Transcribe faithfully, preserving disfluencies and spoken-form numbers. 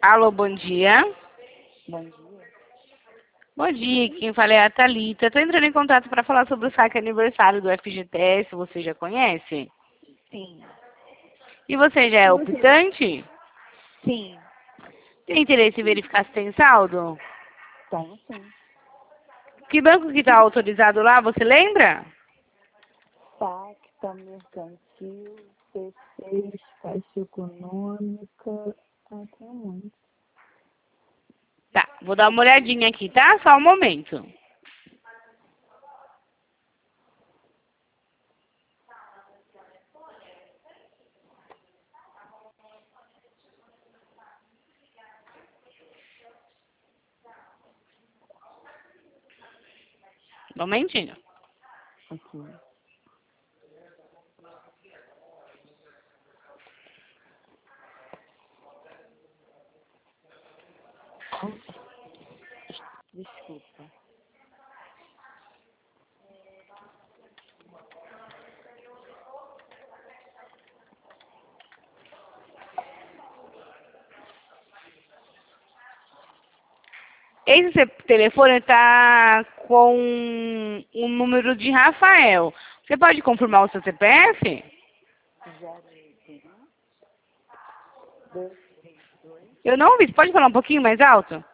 Alô, bom dia. Bom dia. Bom dia, quem fala é a Thalita. Estou entrando em contato para falar sobre o saque aniversário do F G T S. Você já conhece? Sim. E você já é optante? Sim. Tem interesse em verificar se tem saldo? Tenho sim. Que banco que está autorizado lá, você lembra? Pacta, Mercantil, C seis, Caixa Econômica. Ah, tem muito. Tá, vou dar uma olhadinha aqui, tá? Só um momento. Um momentinho. Aqui. Desculpa. Esse telefone está com o número de Rafael. Você pode confirmar o seu C P F? Zero oito um dois três dois. Eu não ouvi. Você pode falar um pouquinho mais alto?